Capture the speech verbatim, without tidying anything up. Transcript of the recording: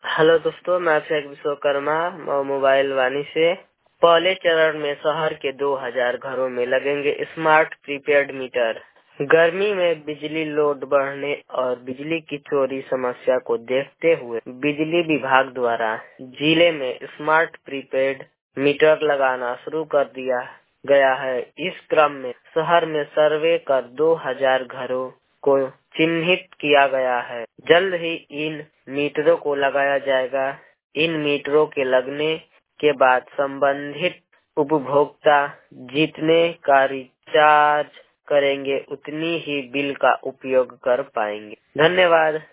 Hello दोस्तों, मैं अभिषेक Vishwakarma mobile वाणी से। पहले चरण में शहर के दो हज़ार घरों में लगेंगे स्मार्ट प्रीपेड मीटर। गर्मी में बिजली लोड बढ़ने और बिजली की चोरी समस्या को देखते हुए बिजली विभाग द्वारा जिले में स्मार्ट प्रीपेड मीटर लगाना शुरू कर दिया गया है। इस क्रम में शहर में सर्वे कर दो हज़ार घरों को चिन्हित किया गया है। जल्द ही इन मीटरों को लगाया जाएगा। इन मीटरों के लगने के बाद संबंधित उपभोक्ता जितने का रिचार्ज करेंगे उतनी ही बिल का उपयोग कर पाएंगे। धन्यवाद।